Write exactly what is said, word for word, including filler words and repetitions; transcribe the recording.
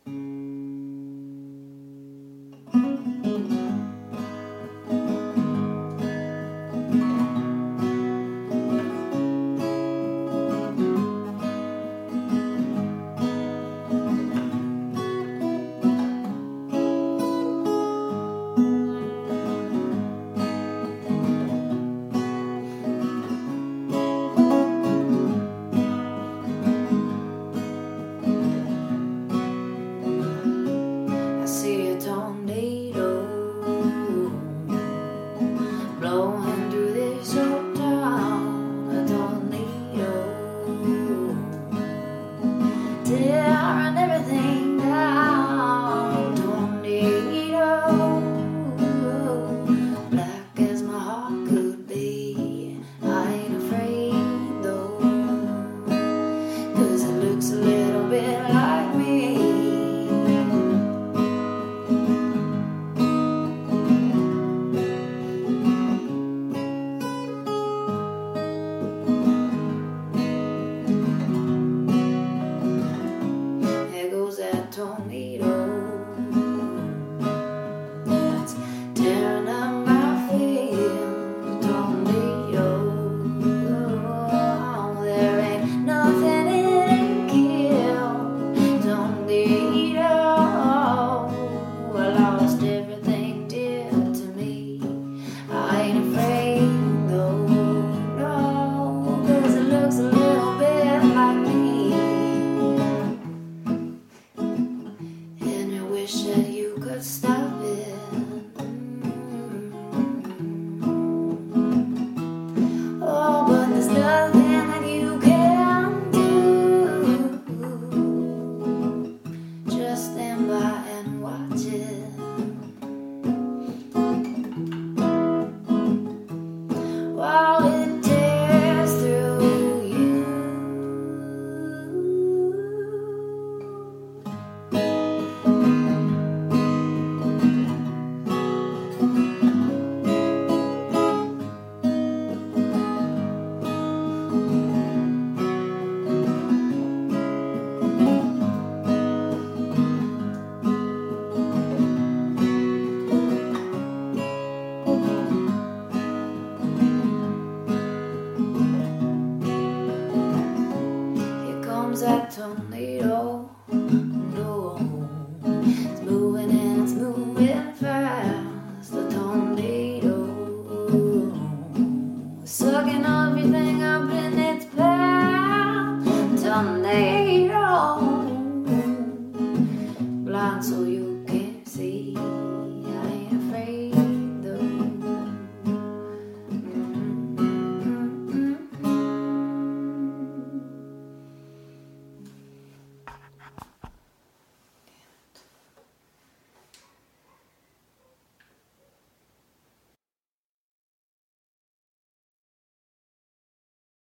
Blowing through this old town, a tornado, tearing everything down. Tornado, black as my heart could be. I ain't afraid though, 'cause it looks a little bit like me. Tornado that's tearing up my field. Tornado, oh, there ain't nothing it ain't killed. Tornado, I lost everything dear to me. I ain't afraid though, no, 'cause it looks a little bit like me. Wish that you could stop it. Oh, but there's nothing that you can do. Just stand by and watch it. While it tears through you. That tornado